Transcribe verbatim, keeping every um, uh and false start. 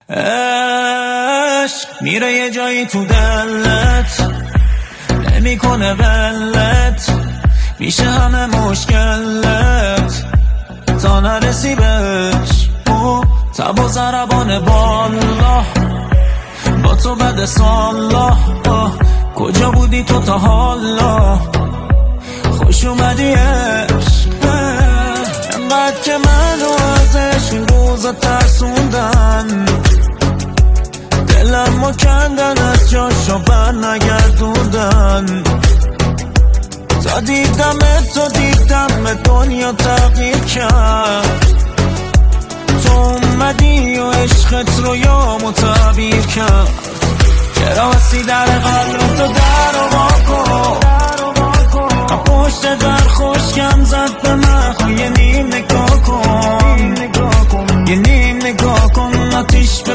عشق میره یه جایی تو دلت، نمیکنه ولت، میشه همه مشکلت تا نرسی بهش. او تب و ضربان بالا با تو بد سالا، کجا بودی تو تا حالا؟ خوش اومدی عشق، انقدر که منو ازش این روزا ترسوندن، دلم رو کندن از جاشو بر نگردوندن. تا دیدم تو دیدم دنیا تغییر کرد، تو اومدی و عشقت رو یامو تعبیر کرد. چرا هستی در قلب تو در و واکن، پشت در خوشگم زد به من، یه نیم نگاه کن، یه نیم نگاه کن، آتیش به